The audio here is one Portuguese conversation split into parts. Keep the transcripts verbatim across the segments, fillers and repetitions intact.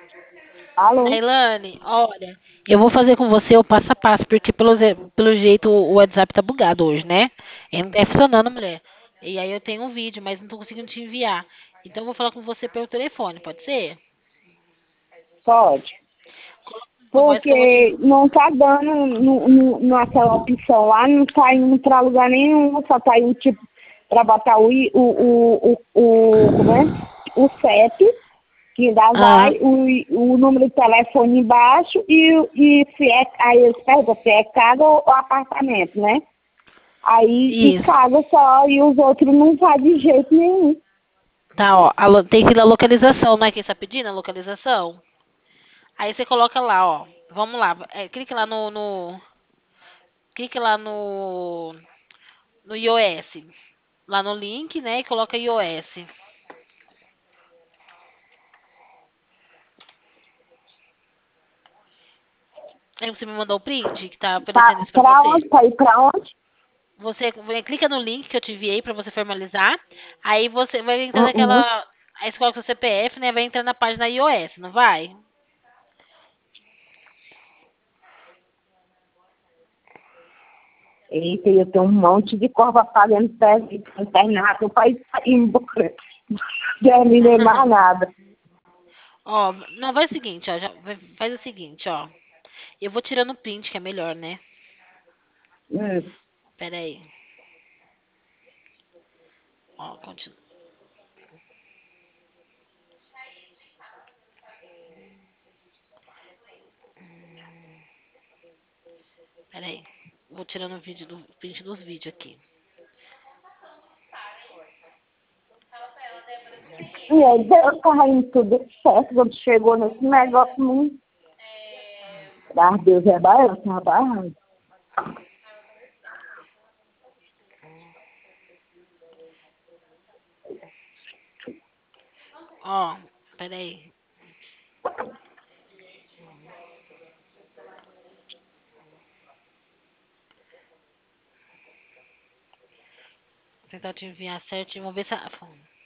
Alô? Tailane, olha, eu vou fazer com você o passo a passo, porque pelo, ze- pelo jeito o WhatsApp tá bugado hoje, né? Ele não tá funcionando, mulher. E aí eu tenho um vídeo, mas não tô conseguindo te enviar. Então eu vou falar com você pelo telefone, pode ser? Pode. A voz que eu vou te. Porque não tá dando no, no, naquela opção lá, não tá indo pra lugar nenhum, só tá indo tipo pra botar o, i- o, o, o, o como é? O C E P, que ainda Ah, vai, o, i- o número de telefone embaixo e, o- e se é, aí eles perguntam se é casa ou, ou apartamento, né? Aí e isso. casa só e os outros não vai de jeito nenhum. Tá, ó. a lo- tem que ir na localização, não é que você tá pedindo a localização? Aí você coloca lá, ó. Vamos lá. É, clique lá no, no. Clique lá no. No iOS. Lá no link, né? E coloca iOS. Aí você me mandou o print que tá aparecendo Pra, isso pra pra você. onde? Pra ir pra onde? Você vai- clica no link que eu te enviei pra você formalizar. Aí você vai entrar Uhum. naquela. Aí você coloca o seu C P F, né? Vai entrar na página iOS, não vai? Eita, eu tenho um monte de corva pagando serviço internato, o país tá indo terminei mais nada. Ó, não, vai o seguinte, ó. já- vai- faz o seguinte, ó. Eu vou tirando o print, que é melhor, né? Hum. Pera aí. Ó, continua. Pera aí. Vou tirando o vídeo do print dos vídeos aqui. E aí Deus tava indo tudo certo, quando chegou nesse negócio, não. Ah, Deus é baiano, tá barrando. Ó, pera aí. Vou tentar te enviar certinho. Vamos ver se. a-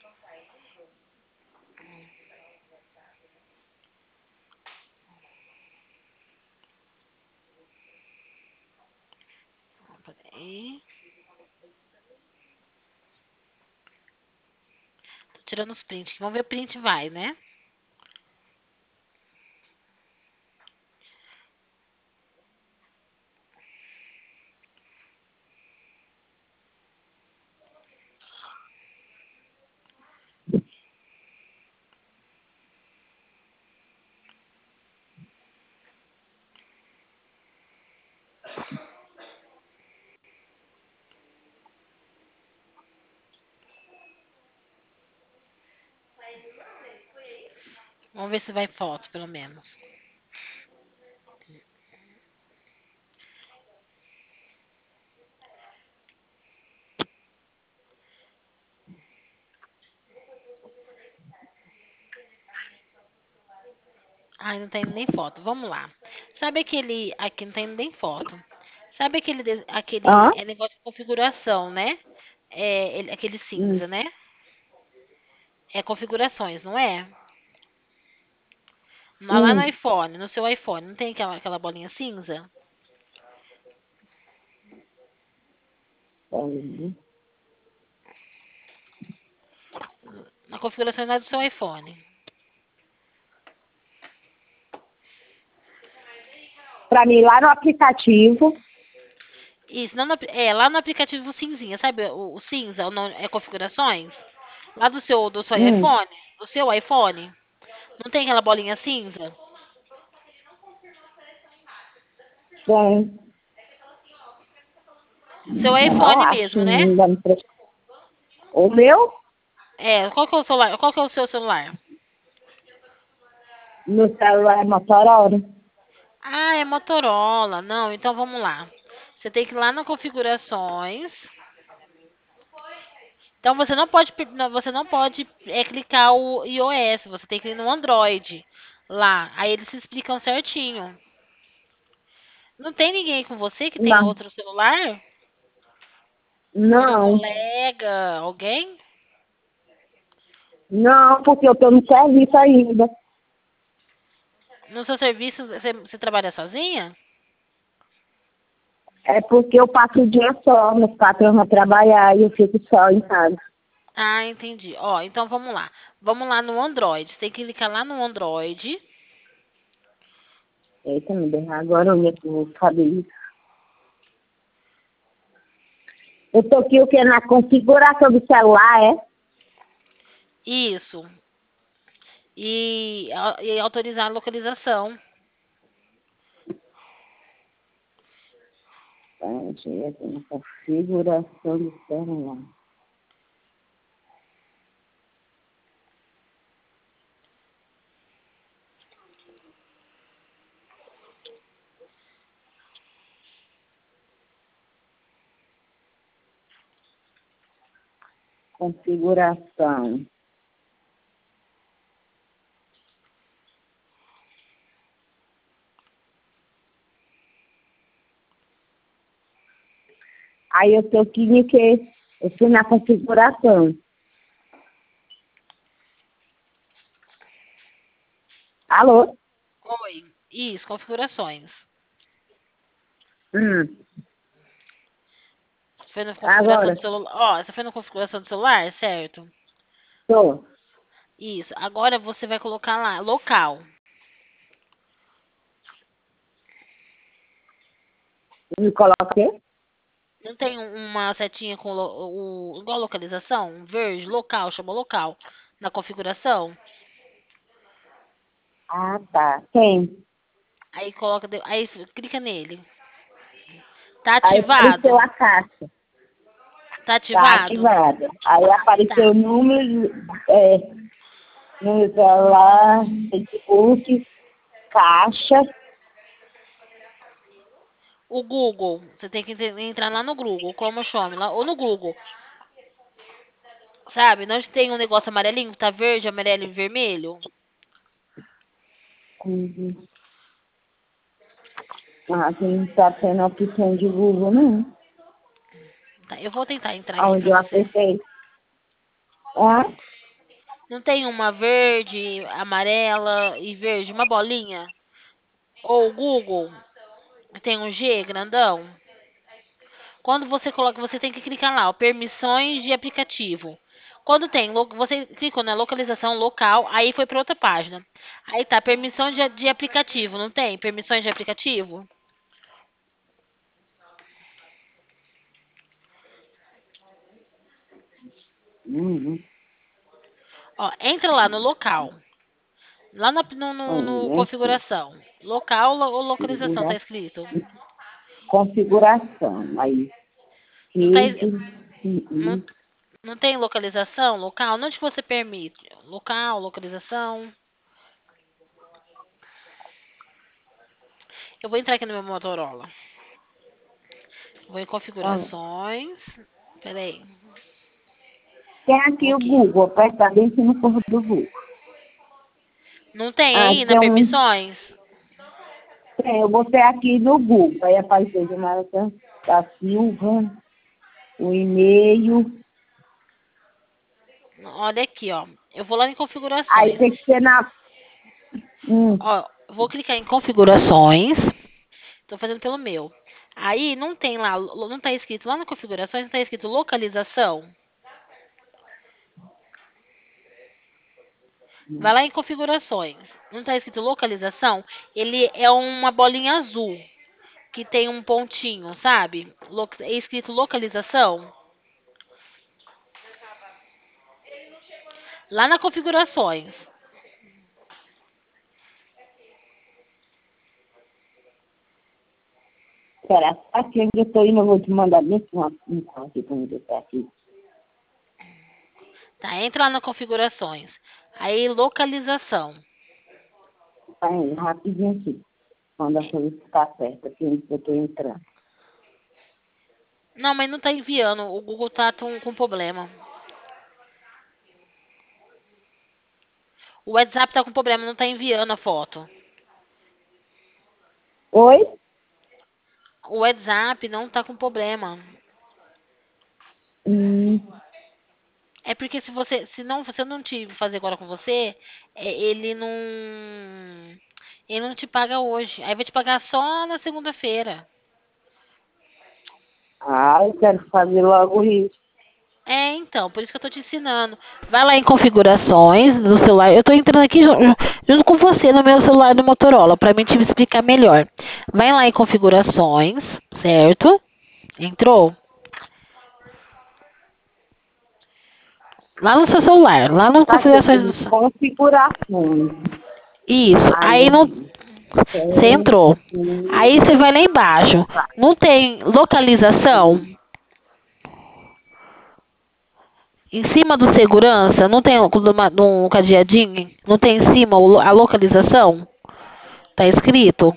Pera aí. Tô tirando os prints. Vamos ver o print vai, né? Vamos ver se vai foto, pelo menos. Ai, não tem nem foto. Vamos lá. Sabe aquele. Aqui não tem nem foto. Sabe aquele. de- Aquele. Hã? É negócio de configuração, né? É ele- aquele Hum. cinza, né? É configurações, não é? Lá lá no Hum. iPhone, no seu iPhone, não tem aquela, aquela bolinha cinza? Hum. Na configuração lá do seu iPhone. Pra mim, lá no aplicativo. Isso, não no apli- é lá no aplicativo cinzinha, sabe? O, o cinza, o não, é configurações. Lá do seu, do seu Hum. iPhone, do seu iPhone, não tem aquela bolinha cinza? Tem. Seu Não, iPhone acho que mesmo, né? ainda não presta. O meu? É, qual que é o celular? Qual que é o seu celular? No celular é Motorola. Ah, é Motorola. Não, então vamos lá. Você tem que ir lá na configurações. Então você não pode, pe- não, você não pode é, clicar o iOS, você tem que ir no Android lá. Aí eles se explicam certinho. Não tem ninguém com você que tenha Não. outro celular? Algum Não. colega, alguém? Não, porque eu tô no serviço ainda. No seu serviço, você, você trabalha sozinha? É porque eu passo o dia só, meus patrões vão trabalhar e eu fico só em casa. Ah, entendi. Ó, então vamos lá. Vamos lá no Android. Você tem que clicar lá no Android. Eita, me deixa agora onde é que eu vou fazer isso. Eu tô aqui o que? Na configuração do celular, é? Isso. E, e autorizar a localização. Tá, deixa eu ver aqui na configuração do celular. Configuração. Aí eu tô aqui no que? Eu fui na configuração. Alô? Oi. Isso, configurações. Hum, Você foi na configuração agora, do celular. Ó, você foi na configuração do celular, certo? tô. Isso. Agora você vai colocar lá, local. Me coloquei? Não tem um- uma setinha com lo- o, igual localização? Um verde, local, chama local. Na configuração. Ah, tá. Tem. Aí coloca, de- aí clica nele. Tá Aí apareceu ativado? a caixa. Tá Tá ativado? ativada. Aí apareceu Tá. o número, é, número celular, Facebook, caixa. O Google, você tem que entre- entrar lá no Google, Chromosome, lá, ou no Google. Sabe? Não tem um negócio amarelinho, que tá verde, amarelo e vermelho? Uhum. Ah, aqui não tá tendo a opção de Google, não. Tá, eu vou tentar entrar aqui Onde pra eu você. apertei. Ah, Não tem uma verde, amarela e verde, uma bolinha? Ou o Google, que tem um G grandão? Quando você coloca, você tem que clicar lá, ó, permissões de aplicativo. Quando tem, lo- você clicou na localização local, aí foi para outra página. Aí tá, permissão de, de aplicativo, não tem? Permissões de aplicativo? uhum. Ó, entra lá no local. Lá na- no, no, no Olha aqui. configuração. Local lo- ou localização, tá Configura- escrito? Configuração. Aí, Não, tá, rede, não, uhum. não tem localização, local? Onde que você permite? Local, localização. Eu vou entrar aqui no meu Motorola. Vou em Ah, configurações. Peraí. tem Vou aqui o aqui. Google, aperta bem aqui no corpo do Google. Não tem Ah, aí na tem um. permissões? Tem, eu botei aqui no Google. Aí apareceu de Marta da Silva, o e-mail. Olha aqui, ó. Eu vou lá em Aí configurações. tem que ser na. Hum, Ó, eu vou clicar em configurações. Tô fazendo pelo meu. Aí não tem lá, lo- não tá escrito lá na configurações, não tá escrito localização. Vai lá em configurações. Não tá escrito localização? Ele é uma bolinha azul que tem um pontinho, sabe? Lo- É escrito localização. Lá na configurações. Espera, aqui onde eu tô indo, eu vou te mandar bem uma, um aqui pra onde eu tô aqui. Tá, entra lá na configurações. Aí localização. Tá indo rapidinho aqui. Quando a coisa ficar certa, aqui onde eu tô entrando. Não, mas não tá enviando. O Google tá tão- com problema. O WhatsApp tá com problema, não tá enviando a foto. Oi? O WhatsApp não tá com problema. Hum, É porque se você, se não, se eu não te fazer agora com você, é, ele não, Ele não te paga hoje. Aí vai te pagar só na segunda-feira. Ah, eu quero fazer logo isso. É, então, por isso que eu tô te ensinando. Vai lá em configurações do celular. Eu tô entrando aqui ju- junto com você no meu celular do Motorola, pra mim te explicar melhor. Vai lá em configurações, certo? Entrou? Lá no seu celular, lá no Tá aqui, eu configurações do tenho seu. configurações. Isso. Aí Aí eu não. vi. Você entrou. Aí você vai lá embaixo. Tá. Não tem localização? Em cima do segurança, não tem um, um cadeadinho? Não tem em cima o lo- a localização? Tá escrito?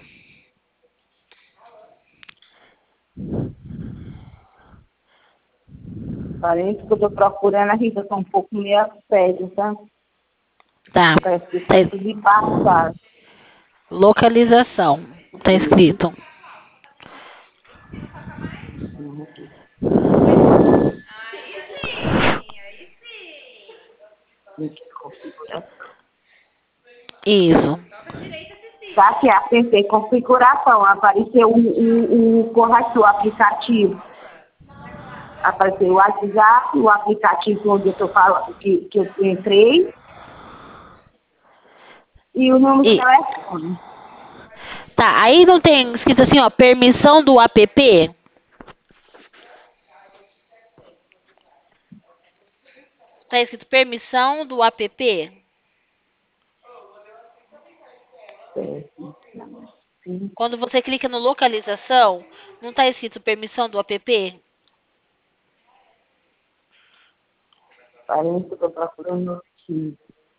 Parece que eu tô procurando aqui, que eu tô um pouco meio sério, tá? Tá. Parece que Tá tá es- tudo embaçado. localização. Tá escrito. Isso. Tá aqui, apertei configuração, apareceu o, o, o corretor, o aplicativo. Apareceu o WhatsApp, o aplicativo onde eu tô falando, que, que eu entrei, e o número de E, telefone. tá. Aí não tem escrito assim, ó, permissão do app? Tá escrito permissão do app? Quando você clica no localização, não tá escrito permissão do app? Parece que eu tô procurando aqui.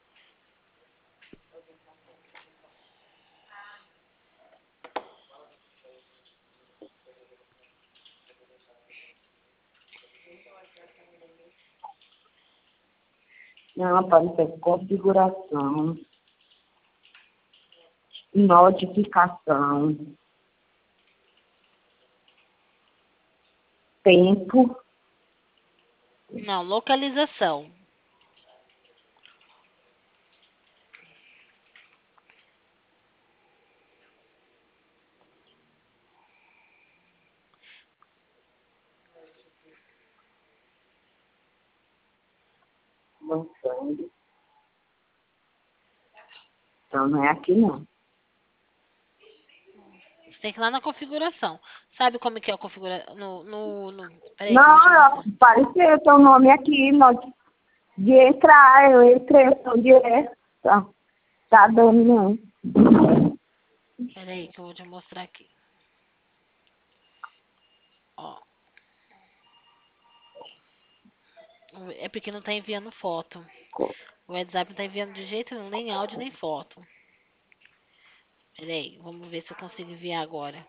Não, apareceu configuração, notificação, tempo, Não, localização. lançando. Então não é aqui não. Você tem que ir lá na configuração. Sabe como que é a configuração? No, no, no... Peraí que eu vou te Não, mostrar. apareceu teu nome aqui, noti- de entrar, eu entrei, eu tô direto. Tá, tá dando não. Peraí que eu vou te mostrar aqui. Ó. É porque não tá enviando foto. O WhatsApp não tá enviando de jeito nenhum, nem áudio, nem foto. Peraí, vamos ver se eu consigo enviar agora.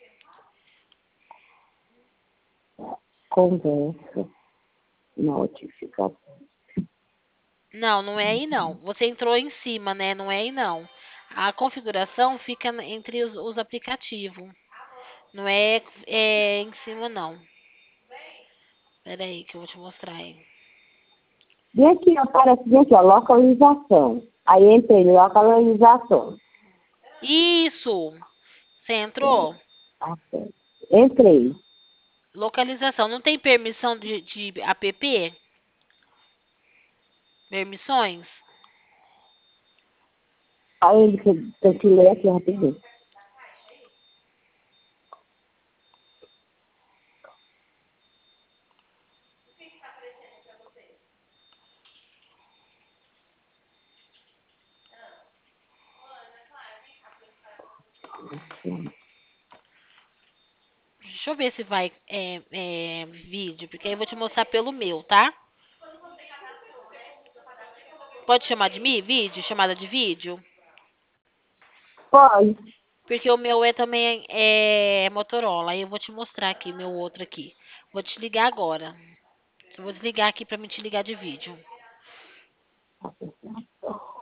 Conversa, notificação. Não, não é aí não. Você entrou em cima, né? Não é aí não. A configuração fica entre os, os aplicativos. Não é, é em cima, não. Peraí que eu vou te mostrar aí. Bem aqui, aparece bem aqui, ó, localização. Aí entrei, localização. Isso! Você entrou? Tá certo. Entrei. Localização. Não tem permissão de, de app? Permissões? Aí ele que- tem que ler aqui rapidinho. Deixa eu ver se vai é, é, vídeo, porque aí eu vou te mostrar pelo meu, tá? Pode chamar de mim? Vídeo? Chamada de vídeo? Pode. Porque o meu é também é Motorola. Aí eu vou te mostrar aqui, meu outro aqui. Vou te ligar agora. Eu vou desligar aqui pra me te ligar de vídeo.